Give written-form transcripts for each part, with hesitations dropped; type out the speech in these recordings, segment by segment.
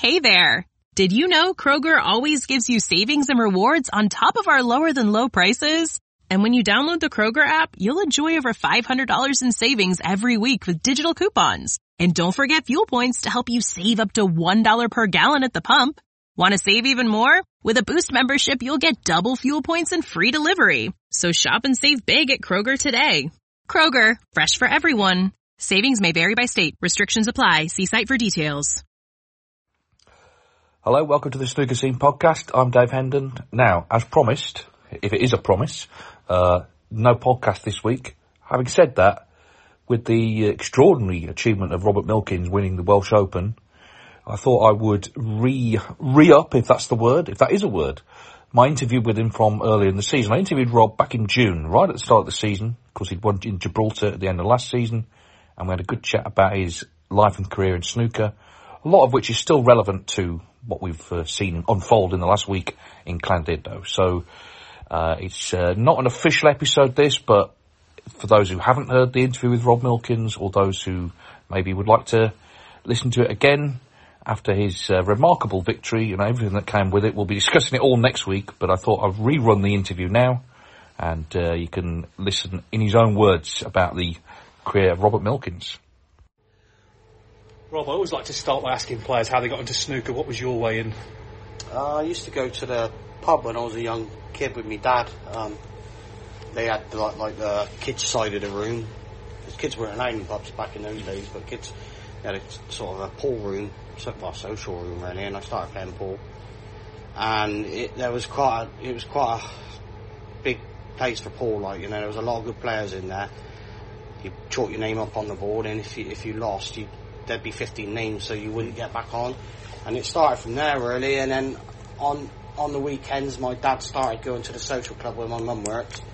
Hey there! Did you know Kroger always gives you savings and rewards on top of our lower-than-low prices? And when you download the Kroger app, you'll enjoy over $500 in savings every week with digital coupons. And don't forget fuel points to help you save up to $1 per gallon at the pump. Want to save even more? With a Boost membership, you'll get double fuel points and free delivery. So shop and save big at Kroger today. Kroger, fresh for everyone. Savings may vary by state. Restrictions apply. See site for details. Hello, welcome to the Snooker Scene podcast. I'm Dave Hendon. Now, as promised, if it is a promise, no podcast this week. Having said that, with the extraordinary achievement of Robert Milkins winning the Welsh Open, I thought I would re-up, if that's the word, if that is a word, my interview with him from earlier in the season. I interviewed Rob back in June, right at the start of the season, because he'd won in Gibraltar at the end of last season, and we had a good chat about his life and career in snooker, a lot of which is still relevant to what we've seen unfold in the last week in Llandudno. So it's not an official episode, this, but for those who haven't heard the interview with Rob Milkins, or those who maybe would like to listen to it again after his remarkable victory and everything that came with it, we'll be discussing it all next week, but I thought I'd rerun the interview now, and you can listen in his own words about the career of Robert Milkins. Rob, I always like to start by asking players how they got into snooker. What was your way in? I used to go to the pub when I was a young kid with my dad. They had like the kids' side of the room. Because kids weren't allowed in pubs back in those days, but kids had a sort of a pool room, social room really, and I started playing pool. And it was quite a big place for pool, like, you know, there was a lot of good players in there. You chalk your name up on the board, and if you lost, there'd be 15 names, so you wouldn't get back on. And it started from there, really. And then on the weekends, my dad started going to the social club where my mum worked.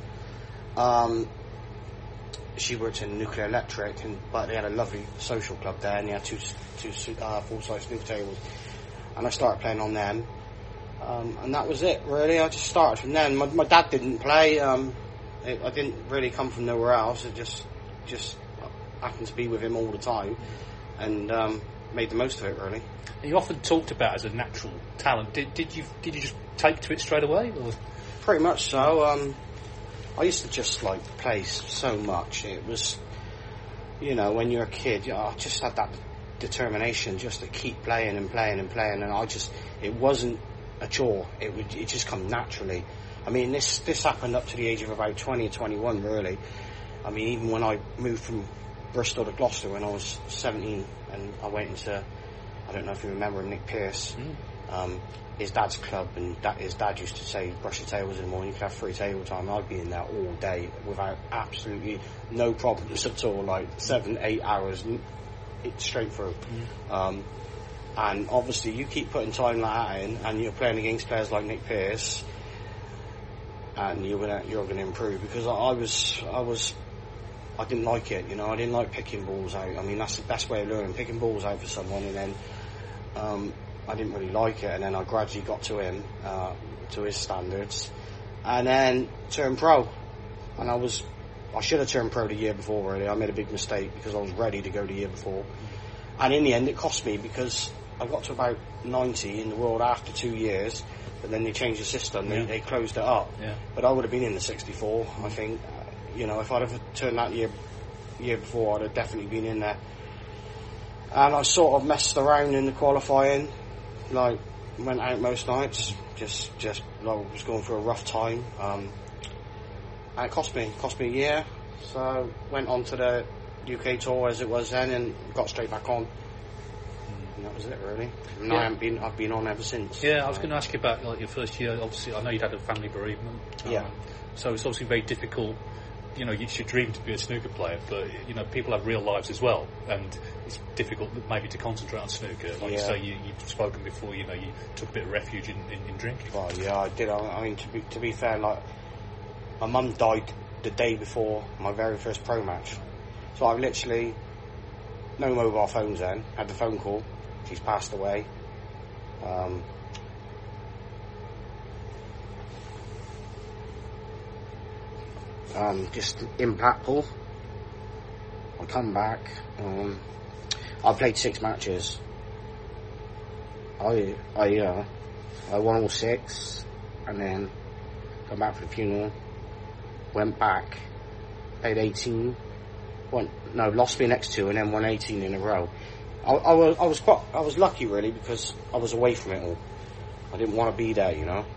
She worked in nuclear electric, but they had a lovely social club there, and they had two full-size snooker tables. And I started playing on them. And that was it, really. I just started from then. My dad didn't play. I didn't really come from nowhere else. It just happened to be with him all the time. And made the most of it, really. You often talked about as a natural talent. Did you just take to it straight away? Or? Pretty much so. I used to just play so much. It was, you know, when you're a kid, I just had that determination just to keep playing and playing and playing, and it wasn't a chore. It just come naturally. I mean, this happened up to the age of about 20 or 21, really. I mean, even when I moved from Bristol to Gloucester when I was 17, and I went into, I don't know if you remember Nick Pearce, his dad's club, and his dad used to say, brush your tables in the morning, you could have free table time. I'd be in there all day without absolutely no problems at all, 7-8 hours straight through. And obviously you keep putting time like that in, and you're playing against players like Nick Pearce, and you're gonna improve, because I didn't like it, you know. I didn't like picking balls out. I mean, that's the best way of learning, picking balls out for someone, and then I didn't really like it, and then I gradually got to him, to his standards, and then turned pro. And I should have turned pro the year before, really. I made a big mistake because I was ready to go the year before. And in the end, it cost me, because I got to about 90 in the world after 2 years, but then they changed the system. Yeah. They closed it up. Yeah. But I would have been in the 64, I think. You know, if I'd have turned that year before, I'd have definitely been in there. And I sort of messed around in the qualifying, went out most nights, just was going through a rough time. And it cost me a year. So went on to the UK tour as it was then, and got straight back on. And that was it, really. And yeah. I've been on ever since. Yeah, I was going to ask you about your first year. Obviously, I know you'd had a family bereavement. Yeah. So it's obviously very difficult. You know, it's your dream to be a snooker player, but, you know, people have real lives as well, and it's difficult maybe to concentrate on snooker. Like you say, you've spoken before, you know, you took a bit of refuge in drinking. Well, yeah, I did. I mean, to be fair, my mum died the day before my very first pro match. So I've literally, no mobile phones then, had the phone call, she's passed away. Just impactful. I come back. I played 6 matches. I won all 6, and then come back for the funeral. Went back, played 18. Lost the next 2, and then won 18 in a row. I was lucky really, because I was away from it all. I didn't want to be there, you know.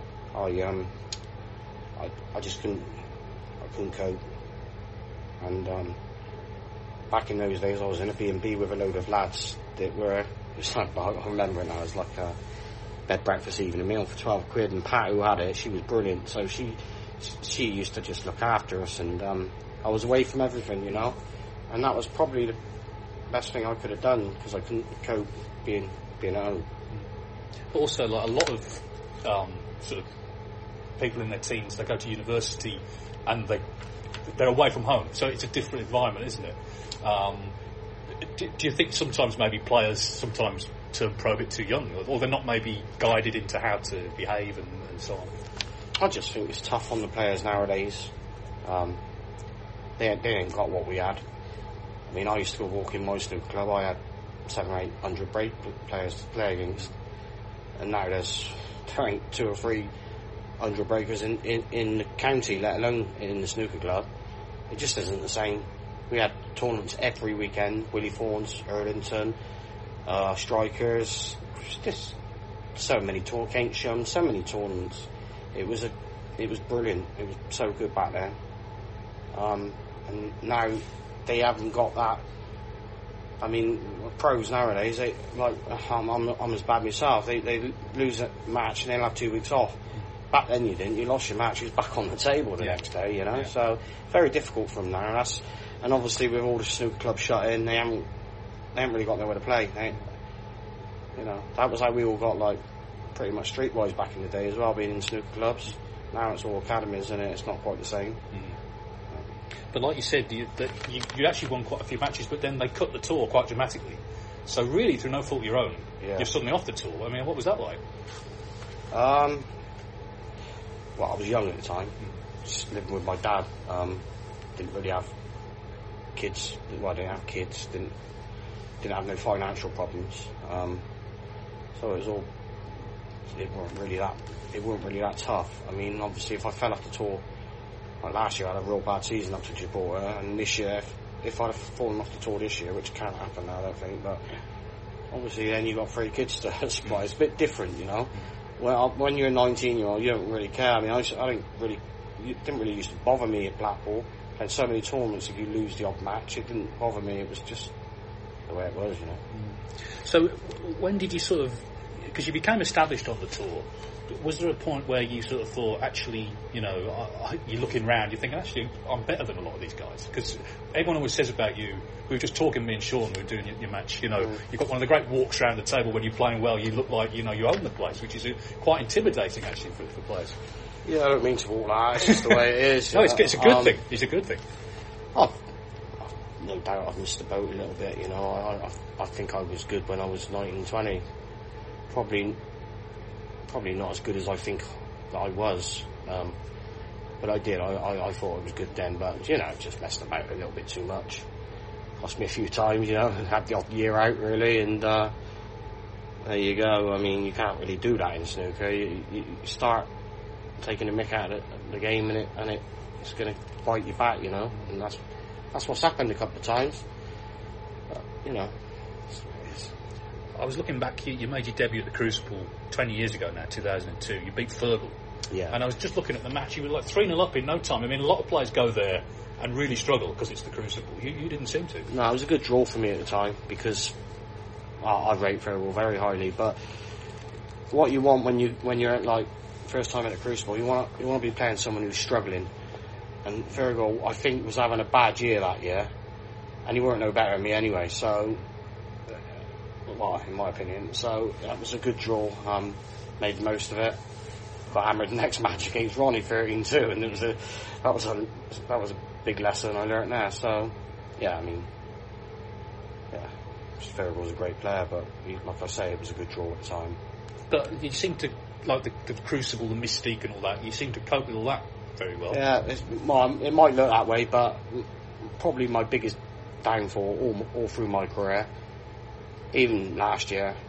I just couldn't cope. And back in those days, I was in a B&B with a load of lads that were. I remember it now. It was like a bed, breakfast, evening meal for 12 quid. And Pat, who had it, she was brilliant. So she used to just look after us, and I was away from everything, you know. And that was probably the best thing I could have done, because I couldn't cope being at home. But also, like a lot of sort of people in their teens, they go to university and they're away from home, so it's a different environment, isn't it? Do you think sometimes maybe players sometimes turn pro a bit too young, or they're not maybe guided into how to behave and so on? I just think it's tough on the players nowadays. They ain't got what we had. I mean, I used to go walk in my snooker club. I had 700 or 800 break players to play against, and now there ain't 200 or 300 breakers in the county, let alone in the snooker club. It just isn't the same. We had tournaments every weekend. Willie Fawns, Erlington, Strikers. Just so many Keynsham, so many tournaments. It was brilliant. It was so good back then. And now they haven't got that. I mean, pros nowadays, I'm as bad myself. They lose a match and they'll have 2 weeks off. Back then you didn't. You lost your match, you was back on the table the next day, you know. Yeah. So very difficult for them now. And obviously with all the snooker clubs shut in, they haven't really got nowhere to play. You know, that was how we all got like pretty much streetwise back in the day as well, being in snooker clubs. Now it's all academies, and it's not quite the same. But like you said, you actually won quite a few matches, but then they cut the tour quite dramatically. So really, through no fault of your own, you're suddenly off the tour. I mean, what was that like? Well, I was young at the time, just living with my dad. Didn't really have kids. Well, I didn't have kids. Didn't have no financial problems. So it wasn't really that tough. I mean, obviously, if I fell off the tour, like last year I had a real bad season up to Gibraltar, and this year, if I'd have fallen off the tour this year, which can't happen now, I don't think, but obviously then you've got 3 kids to supply. It's a bit different, you know. Well, when you're a 19-year-old, you don't really care. I mean, it didn't really used to bother me at Blackpool. I had so many tournaments, if you lose the odd match, it didn't bother me. It was just the way it was, you know. So when did you sort of, because you became established on the tour, was there a point where you sort of thought, actually, you know, you're looking round, you're thinking, actually, I'm better than a lot of these guys? Because everyone always says about you, we were just talking, me and Sean, we were doing your match, you know, you've got one of the great walks around the table when you're playing well, you look like, you know, you own the place, which is quite intimidating, actually, for players. Yeah, I don't mean to walk like that, it's just the way it is. No, it's a good thing. It's a good thing. No doubt I've missed the boat a little bit, you know. I think I was good when I was 19, 20. Probably not as good as I think that I was, but I did. I thought it was good then, but you know, just messed about a little bit too much. Cost me a few times, you know, had the odd year out really, and there you go. I mean, you can't really do that in snooker. You start taking the mick out of the game, and it's going to bite you back, you know, and that's what's happened a couple of times. But, you know. I was looking back, you made your debut at the Crucible 20 years ago now, 2002. You beat Fergal. Yeah. And I was just looking at the match, you were like 3-0 up in no time. I mean, a lot of players go there and really struggle because it's the Crucible. You didn't seem to. No, it was a good draw for me at the time, because I rate Fergal very highly, but what you want when you're like first time at the Crucible, you want to be playing someone who's struggling. And Fergal, I think, was having a bad year that year, and he weren't no better than me anyway, so... Well, in my opinion, so that was a good draw. Made the most of it. Got hammered the next match against Ronnie 13-2, and that was a big lesson I learnt there. So, yeah, I mean, yeah, Fergal was a great player, but like I say, it was a good draw at the time. But you seem to like the Crucible, the mystique, and all that. You seem to cope with all that very well. Yeah, it might look that way, but probably my biggest downfall all through my career. Even last year,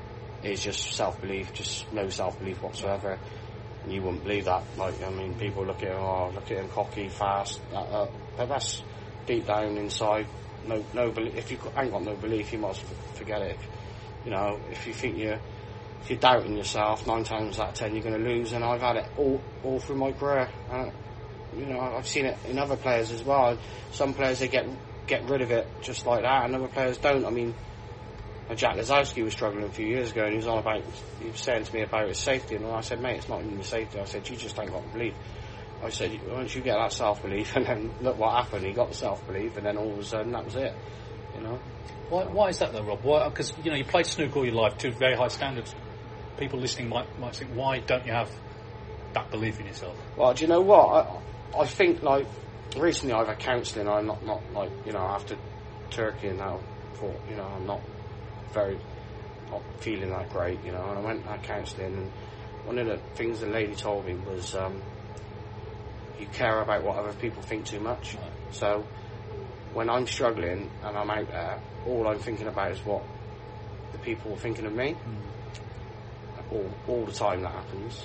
is just self-belief, just no self-belief whatsoever. And you wouldn't believe that. Like, I mean, people look at him cocky, fast, but that's deep down inside. No belief. If you ain't got no belief, you might as well forget it. You know, if you think if you're doubting yourself, 9 times out of 10 you're going to lose. And I've had it all through my career. You know, I've seen it in other players as well. Some players, they get rid of it just like that, and other players don't. I mean, Jack Lazowski was struggling a few years ago, and he was saying to me about his safety, and I said, mate, it's not even your safety. I said, you just ain't got the belief. I said, once you get that self-belief, and then look what happened, he got the self-belief, and then all of a sudden that was it, you know. Why is that though, Rob? Why? Because, you know, you played snooker all your life to very high standards. People listening might think, why don't you have that belief in yourself? Well, do you know what? I think, like, recently I've had counselling. I'm not like, you know, after Turkey and that, you know, I'm not feeling that great, you know, and I went and had counselling, and one of the things the lady told me was, you care about what other people think too much. Right. So when I'm struggling and I'm out there, all I'm thinking about is what the people are thinking of me. All the time that happens.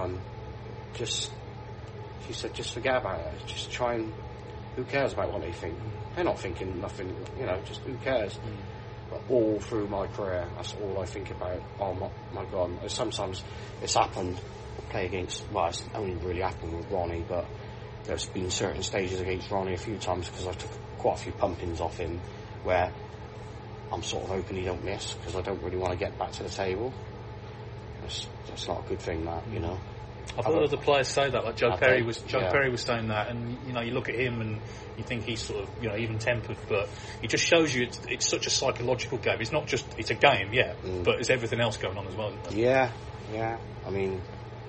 She said, just forget about it. Just try and, who cares about what they think? They're not thinking nothing, you know, just who cares? But all through my career, that's all I think about. Oh my God. Sometimes it's happened, play against, well, it's only really happened with Ronnie, but there's been certain stages against Ronnie a few times because I took quite a few pumpings off him where I'm sort of hoping he don't miss because I don't really want to get back to the table. That's not a good thing, that, you know. I've heard other players say that, like Joe Perry was saying that, and you know, you look at him and you think he's sort of, you know, even tempered, but it just shows you it's such a psychological game. It's not just, it's a game, but there's everything else going on as well. Yeah. I mean,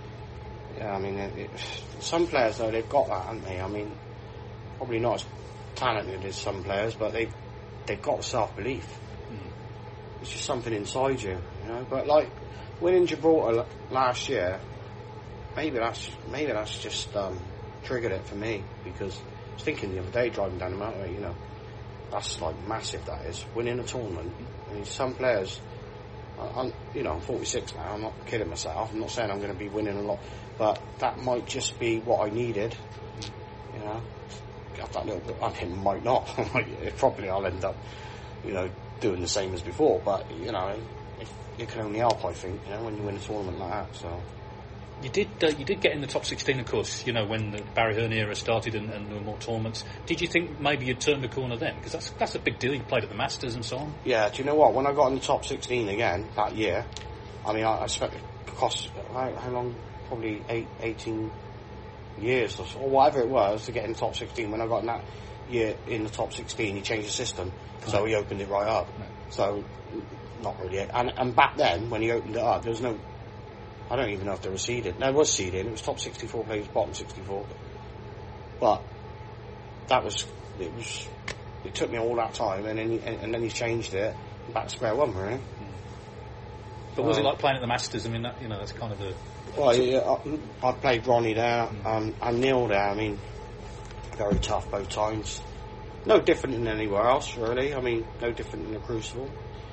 some players though, they've got that, haven't they? I mean, probably not as talented as some players, but they've got self-belief. It's just something inside you, you know. But like winning Gibraltar last year, maybe that's just triggered it for me, because I was thinking the other day driving down the motorway, you know, that's like massive. That is winning a tournament. I mean, some players, I'm 46 now. I'm not kidding myself. I'm not saying I'm going to be winning a lot, but that might just be what I needed. You know, have that little bit. I mean, might not. Probably I'll end up, you know, doing the same as before. But you know, it can only help, I think. You know, when you win a tournament like that. So. You did get in the top 16, of course, you know, when the Barry Hearn era started and there were more tournaments. Did you think maybe you'd turned the corner then? Because that's a big deal. You played at the Masters and so on. Yeah, do you know what? When I got in the top 16 again that year, I mean, I spent it cost how long? Probably 18 years or whatever it was to get in the top 16. When I got in that year in the top 16, he changed the system, so he opened it right up. Right. So, not really. And back then, when he opened it up, there was no... I don't even know if they were seeded. No, it was seeded. It was top 64 players, bottom 64. But it took me all that time, and then he changed it back to square one, really. But was it like playing at the Masters? I mean, that, you know, that's kind of the... Well, yeah, I played Ronnie there, and Neil there. I mean, very tough both times. No different than anywhere else, really. I mean, no different than the Crucible.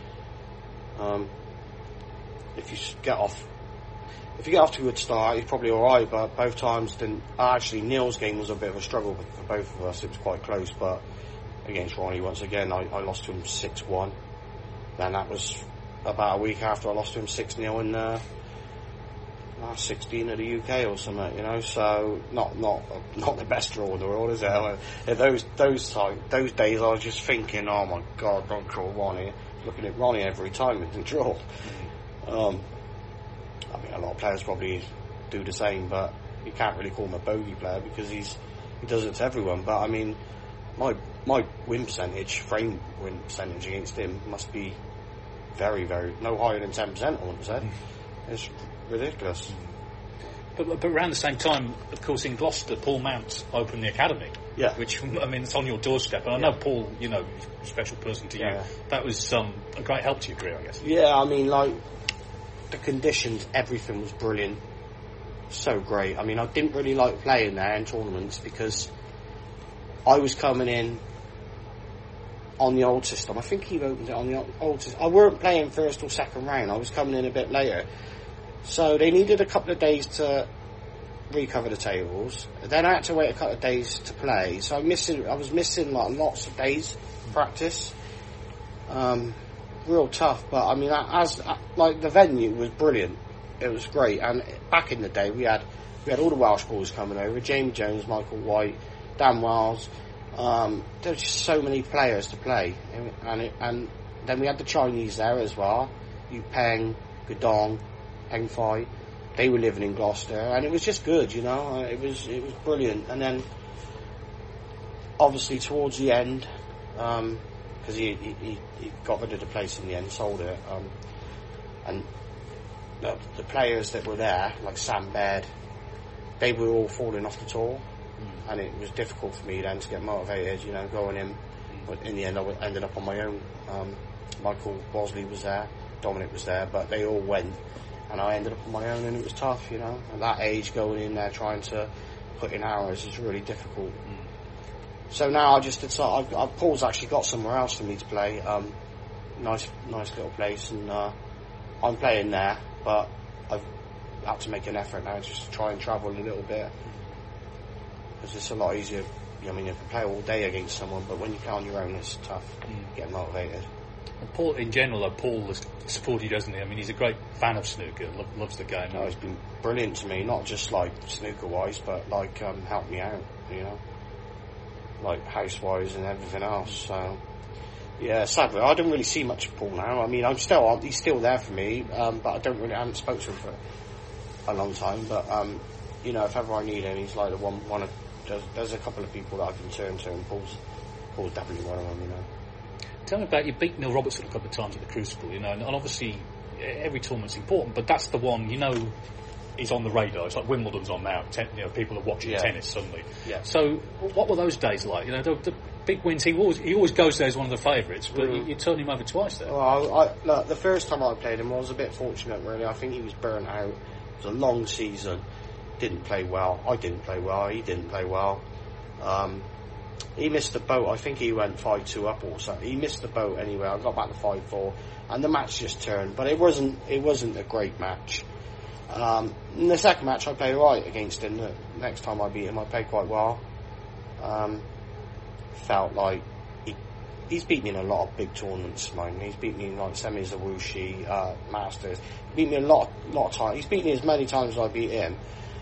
If you get off to a good start, you're probably alright, but both times actually Neil's game was a bit of a struggle for both of us. It was quite close, but against Ronnie once again I lost to him 6-1. Then that was about a week after I lost to him 6-0 in last 16 of the UK or something, you know, so not the best draw in the world, is it? Those days I was just thinking, oh my God, don't draw Ronnie. Looking at Ronnie every time in the draw. I mean, a lot of players probably do the same, but you can't really call him a bogey player because he does it to everyone. But I mean, my win percentage, frame win percentage against him must be very, very no higher than 10%. I wouldn't say. It's ridiculous. But around the same time, of course, in Gloucester, Paul Mount opened the academy. Yeah. Which, I mean, it's on your doorstep. And I know Paul, you know, a special person to you. Yeah. That was a great help to your career, I guess. Yeah, I mean, like, the conditions, everything was brilliant. So great. I mean, I didn't really like playing there in tournaments because I was coming in on the old system. I think he opened it on the old system. I weren't playing first or second round. I was coming in a bit later. So they needed a couple of days to recover the tables. Then I had to wait a couple of days to play. So I was missing like lots of days practice. Real tough, but I mean, like the venue was brilliant. It was great. And back in the day, we had all the Welsh boys coming over: Jamie Jones, Michael White, Dan Wells. There were just so many players to play, and then we had the Chinese there as well. Yu Peng, Gudong, Peng Fai. They were living in Gloucester, and it was just good, you know. It was brilliant. And then, obviously, towards the end, because he got rid of the place in the end, sold it, and the players that were there, like Sam Baird, they were all falling off the tour. And it was difficult for me then to get motivated, you know, going in. But in the end, I ended up on my own. Michael Bosley was there, Dominic was there, but they all went. And I ended up on my own, and it was tough, you know. At that age, going in there trying to put in hours is really difficult. So now I just decided, Paul's actually got somewhere else for me to play. Nice little place, and I'm playing there, but I've had to make an effort now just to try and travel a little bit. Because it's a lot easier. I mean, you can play all day against someone, but when you play on your own, it's tough. Get motivated. And Paul, in general, Paul has supported you, doesn't he? I mean, he's a great fan of snooker, loves the game. No, he's been brilliant to me, not just like snooker-wise, but like helped me out, you know, like house-wise and everything else. So, yeah, sadly, I don't really see much of Paul now. I mean, he's still there for me, but I haven't spoken to him for a long time. But you know, if ever I need him, he's like the one of. There's a couple of people that I can turn to, and Paul's definitely one of them, you know. Tell me about, you beat Neil Robertson a couple of times at the Crucible, you know, and obviously every tournament's important, but that's the one, you know, is on the radar. It's like Wimbledon's on now. You know, people are watching tennis suddenly. Yeah. So, what were those days like? You know, the big wins. He always goes there as one of the favourites, but you turned him over twice there. Well, look, the first time I played him, I was a bit fortunate, really. I think he was burnt out. It was a long season. Didn't play well. I didn't play well. He didn't play well. He missed the boat. I think he went 5-2 up or something. He missed the boat anyway. I got back to 5-4, and the match just turned. But it wasn't a great match. In the second match, I played right against him. The next time I beat him, I played quite well. Felt like he's beat me in a lot of big tournaments, man. He's beat me in like semis of Wuxi, Masters. He beat me a lot of times. He's beat me as many times as I beat him.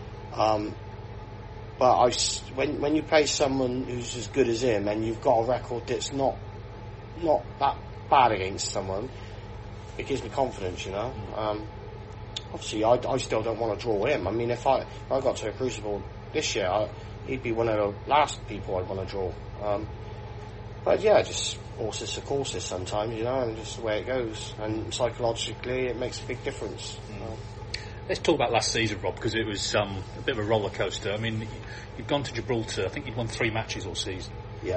But when you play someone who's as good as him, and you've got a record that's not that bad against someone, it gives me confidence, you know. Obviously, I still don't want to draw him. I mean, if I got to a Crucible this year, he'd be one of the last people I'd want to draw. But yeah, just horses for courses sometimes, you know, and just the way it goes. And psychologically, it makes a big difference. Let's talk about last season, Rob, because it was a bit of a roller coaster. I mean, you've gone to Gibraltar. I think you'd won 3 matches all season. Yeah.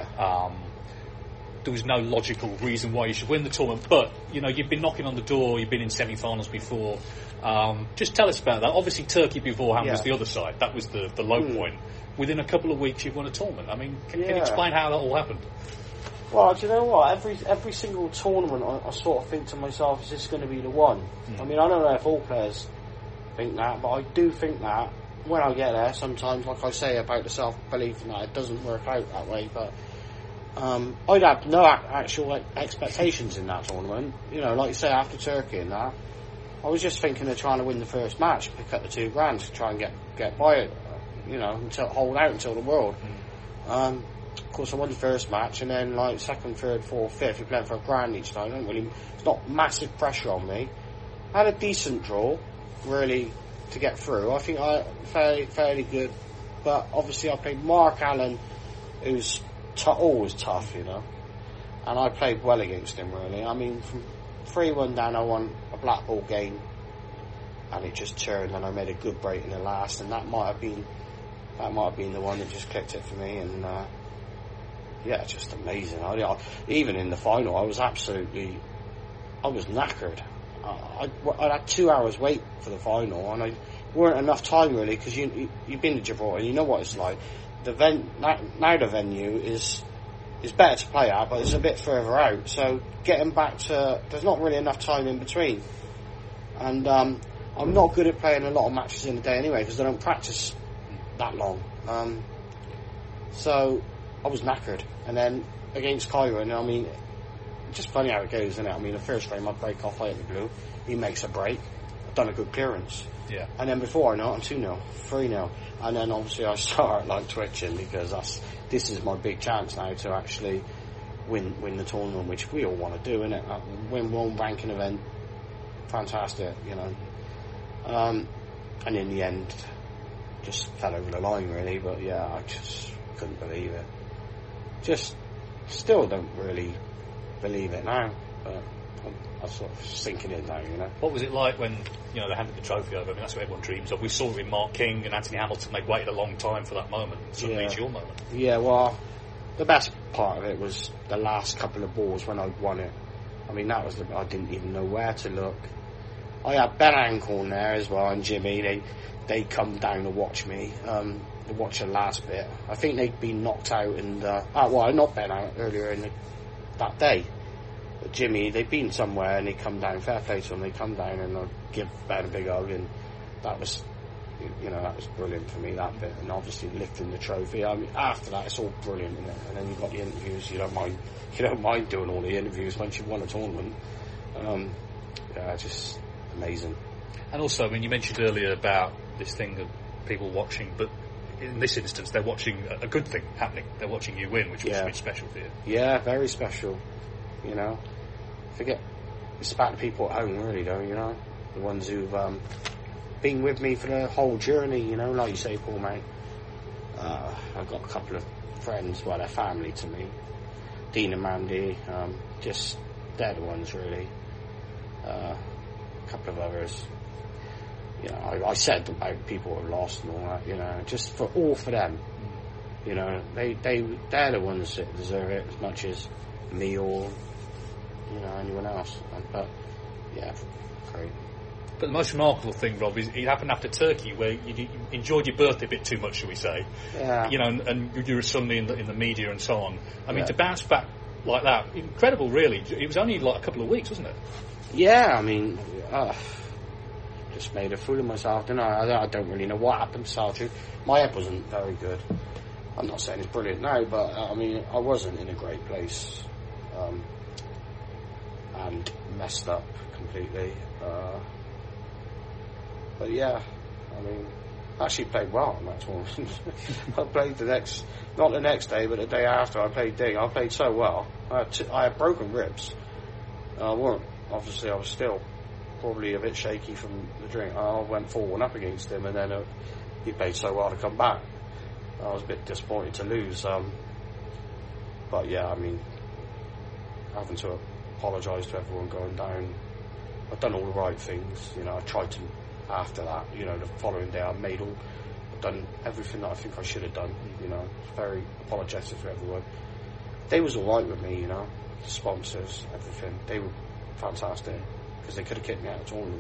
There was no logical reason why you should win the tournament, but you know, you've been knocking on the door. You've been in semi-finals before. Just tell us about that. Obviously, Turkey beforehand was the other side. That was the low point. Within a couple of weeks, you've won a tournament. I mean, can you explain how that all happened? Well, do you know what? Every single tournament, I sort of think to myself, is this going to be the one? I mean, I don't know if all players think that, but I do think that when I get there, sometimes, like I say about the self-belief and that, it doesn't work out that way, but I'd have no actual expectations in that tournament. You know, like you say, after Turkey and that, I was just thinking of trying to win the first match, pick up the $2,000 to try and get by it, you know, hold out until the World. Of course, I won the first match, and then like second, third, fourth, fifth, you're playing for $1,000 each time. It's not massive pressure on me. I had a decent draw, really, to get through. I think I fairly good, but obviously I played Mark Allen, who's always tough, you know, and I played well against him, really. I mean, from 3-1 down, I won a black ball game, and it just turned, and I made a good break in the last, and that might have been the one that just clicked it for me, and yeah, just amazing. Even in the final, I was knackered. I had 2 hours wait for the final, and I weren't enough time really, because you've been to Gibraltar and you know what it's like. The venue is is better to play at, but it's a bit further out. So getting back to, there's not really enough time in between. And I'm not good at playing a lot of matches in a day anyway, because I don't practice that long. So I was knackered. And then against Kyron, I mean, just funny how it goes, isn't it? I mean, the first frame I break off, I hit the blue. He makes a break. I've done a good clearance. Yeah. And then before I know it, I'm 2-0, 3-0. And then obviously I start like twitching, because this is my big chance now to actually win the tournament, which we all want to do, innit? Win one ranking event, fantastic, you know. And in the end, just fell over the line really, but yeah, I just couldn't believe it. Just still don't really believe it now, but I'm sort of sinking in now, you know. What was it like when, you know, they handed the trophy over? I mean, that's what everyone dreams of. We saw it with Mark King and Anthony Hamilton. They'd waited a long time for that moment. Suddenly it's your moment. Yeah, well, the best part of it was the last couple of balls when I won it. I mean, that was I didn't even know where to look. I had Ben Ancorn there as well, and Jimmy. They come down to watch me, to watch the last bit. I think they'd been knocked out, and I knocked Ben out earlier that day. But Jimmy, they'd been somewhere, and they come down. Fair play to them. They come down, and I give Ben a big hug, and that was, you know, that was brilliant for me, that bit. And obviously lifting the trophy. I mean, after that, it's all brilliant, isn't it? And then you've got the interviews. You don't mind doing all the interviews once you've won a tournament. Yeah, just amazing. And also, I mean, you mentioned earlier about this thing of people watching, but in this instance, they're watching a good thing happening. They're watching you win, which was really special for you. Yeah, very special. You know, it's about the people at home, really, though. You know, the ones who've been with me for the whole journey. You know, like you say, Paul, mate. I've got a couple of friends, well, they're family to me. Dean and Mandy, just they're the ones, really. A couple of others. You know, I said about people who have lost and all that, you know, just for them. You know, they're the ones that deserve it as much as me or, you know, anyone else. But, yeah, great. But the most remarkable thing, Rob, is it happened after Turkey, where you enjoyed your birthday a bit too much, shall we say. Yeah. You know, and you were suddenly in the media and so on. I mean, to bounce back like that, incredible, really. It was only like a couple of weeks, wasn't it? Yeah, I mean, just made a fool of myself, didn't I? I don't really know what happened, to tell the truth. My head wasn't very good. I'm not saying it's brilliant now, but I mean, I wasn't in a great place, and messed up completely. But yeah, I mean, I actually played well in that tournament. I played not the next day, but the day after I played Ding. I played so well. I had broken ribs. Obviously, I was still probably a bit shaky from the drink. I went 4-1 up against him, and then he played so well to come back. I was a bit disappointed to lose. But yeah, I mean, having to apologise to everyone going down. I've done all the right things, you know. I tried to, after that, you know, the following day I've done everything that I think I should have done, you know. Very apologetic to everyone. They was alright with me, you know. The sponsors, everything. They were fantastic, because they could have kicked me out of the tournament.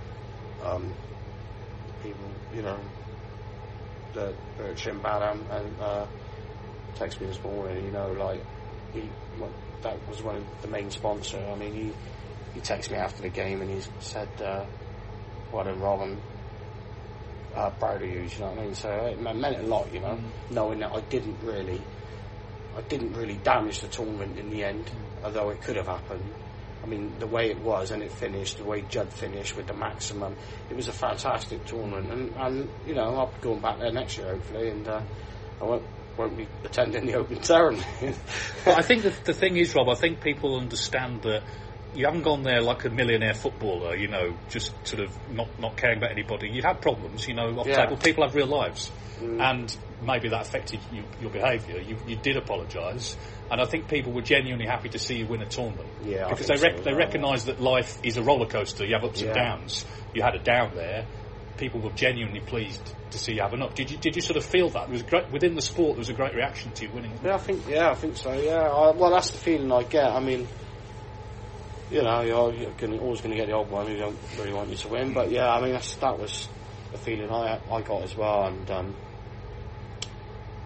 People, you know, the Jim Badham and texted me this morning, you know, like, that was one of the main sponsor. I mean, he texted me after the game and he said, well done, Rob, I'm proud of you, you know what I mean? So it meant a lot, you know, knowing that I didn't really damage the tournament in the end, although it could have happened. I mean, the way it was and it finished, the way Judd finished with the maximum, it was a fantastic tournament. And you know, I'll be going back there next year, hopefully, and I won't be attending the Open ceremony. But I think the thing is, Rob, I think people understand that you haven't gone there like a millionaire footballer, you know, just sort of not caring about anybody. You had problems, you know, off the table. People have real lives. And maybe that affected your behaviour. You did apologise, and I think people were genuinely happy to see you win a tournament. Yeah, because they recognise that life is a roller coaster. You have ups and downs. You had a down there. People were genuinely pleased to see you have an up. Did you sort of feel that? It was great within the sport. There was a great reaction to you winning. Yeah, I think so. Yeah, well, that's the feeling I get. I mean, you know, you're always going to get the odd one who don't really want you to win. But yeah, I mean, that was the feeling I got as well. And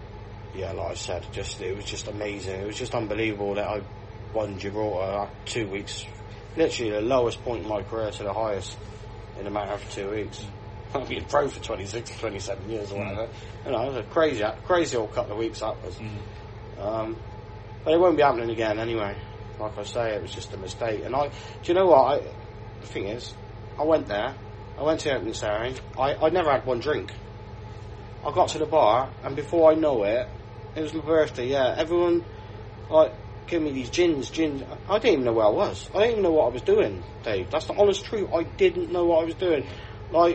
yeah, like I said, it was just amazing. It was just unbelievable that I won Gibraltar 2 weeks, literally the lowest point in my career to the highest in a matter of 2 weeks. I've been pro for 26, 27 years or whatever. You know, it was a crazy old couple of weeks that was. But it won't be happening again anyway. Like I say, it was just a mistake. And do you know what? The thing is, I went there, I went to the opening ceremony, I never had one drink. I got to the bar, and before I know it, it was my birthday, yeah. Everyone, like, gave me these gins. I didn't even know where I was. I didn't even know what I was doing, Dave. That's the honest truth. I didn't know what I was doing. Like,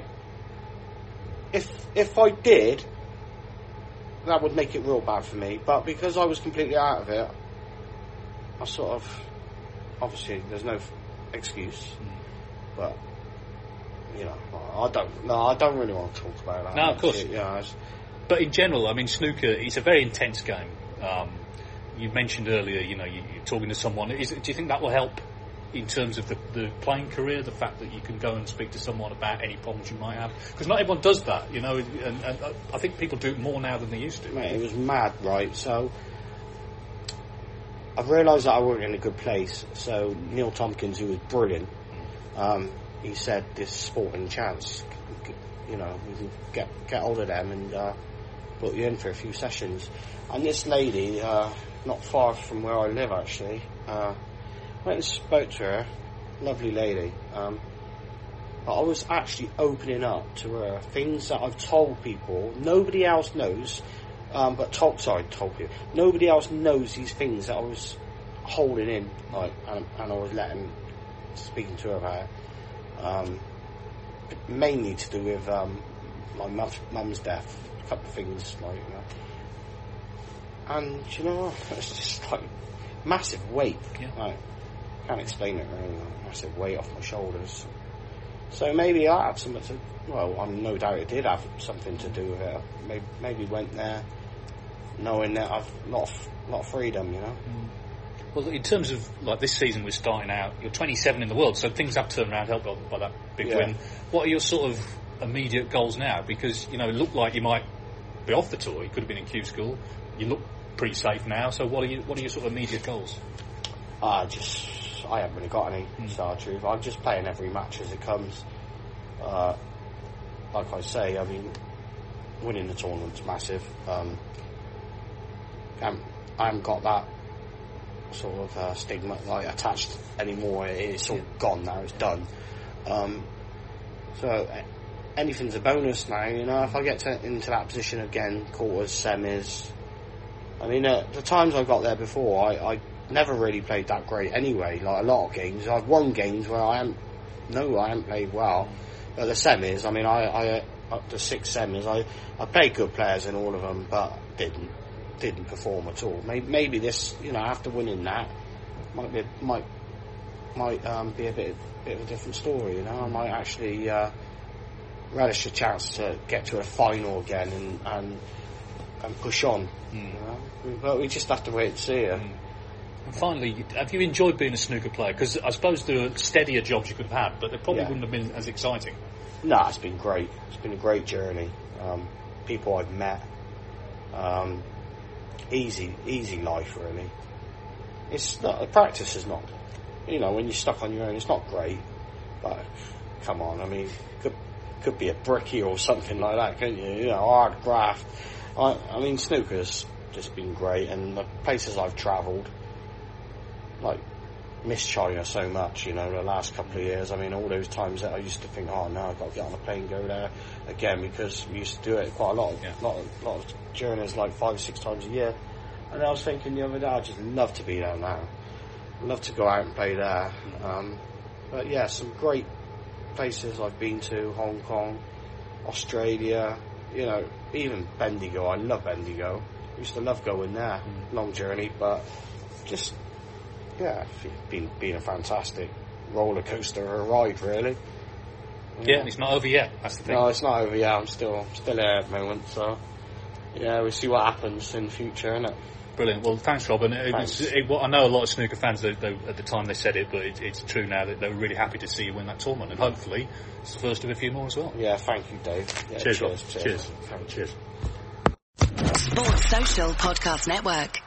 if I did, that would make it real bad for me. But because I was completely out of it, I sort of, obviously, there's no excuse. But, you know, I don't really want to talk about that. No, of course. Yeah. But in general, I mean, snooker, it's a very intense game. You mentioned earlier, you know, you're talking to someone. Do you think that will help in terms of the playing career, the fact that you can go and speak to someone about any problems you might have? Because not everyone does that, you know, and I think people do it more now than they used to. Mate, it was mad, right? So I've realised that I work in a good place. So Neil Tompkins, who was brilliant, he said this sporting chance, you know, we can get hold of them and put you in for a few sessions. And this lady, not far from where I live actually, went and spoke to her, lovely lady. But I was actually opening up to her things that I've told people, nobody else knows, told people, nobody else knows these things that I was holding in, like, and I was speaking to her about it. Mainly to do with my mum's death, a couple of things, like, you know. And you know, it's just like massive weight. Yeah. Like, can't explain it really. Like, massive weight off my shoulders. So maybe I had something to. Well, I'm no doubt it did have something to do with it. Maybe went there knowing that I've a lot of freedom, you know. Well, in terms of, like, this season we're starting out, you're 27 in the world, so things have turned around, helped by that big win. What are your sort of immediate goals now? Because, you know, it looked like you might be off the tour. You could have been in Q School. You look pretty safe now, so what are your sort of immediate goals? I haven't really got any, to tell the truth. I'm just playing every match as it comes. Like I say, I mean, winning the tournament's massive. I haven't got that sort of stigma like attached anymore. It's all gone now. It's done. So anything's a bonus now. You know, if I get into that position again, quarters, semis. I mean, the times I got there before, I never really played that great anyway. Like a lot of games, I've won games where I haven't played well. But the semis, I mean, I up to 6 semis, I played good players in all of them, but didn't perform at all. Maybe this, you know, after winning that, might be a bit of a different story. You know, I might actually relish a chance to get to a final again and push on. You know? But we just have to wait and see. And finally, have you enjoyed being a snooker player? Because I suppose there are steadier jobs you could have had, but they probably wouldn't have been as exciting. No, it's been great. It's been a great journey. People I've met. Easy life, really. It's not, the practice is not, you know, when you're stuck on your own, it's not great. But come on, I mean, could be a brickie or something like that, couldn't you? You know, hard graft. I mean, snooker's just been great, and the places I've travelled, like, miss China so much, you know, the last couple of years. I mean, all those times that I used to think, oh no, I've got to get on a plane and go there again, because we used to do it quite a lot of journeys, like 5 or 6 times a year. And I was thinking the other day, I'd just love to be there now. I'd love to go out and play there. But yeah, some great places I've been to: Hong Kong, Australia, you know, even Bendigo. I love Bendigo. I used to love going there. Long journey, but just, yeah, it's been a fantastic roller coaster or a ride, really. Yeah, and it's not over yet. That's the thing. No, it's not over yet. I'm still here at the moment. So yeah, we'll see what happens in the future, innit? Brilliant. Well, thanks, Rob. And I know a lot of snooker fans, at the time they said it, but it's true now, that they were really happy to see you win that tournament, and hopefully it's the first of a few more as well. Yeah, thank you, Dave. Yeah, cheers, Rob. Cheers. Cheers. Sports Social Podcast Network.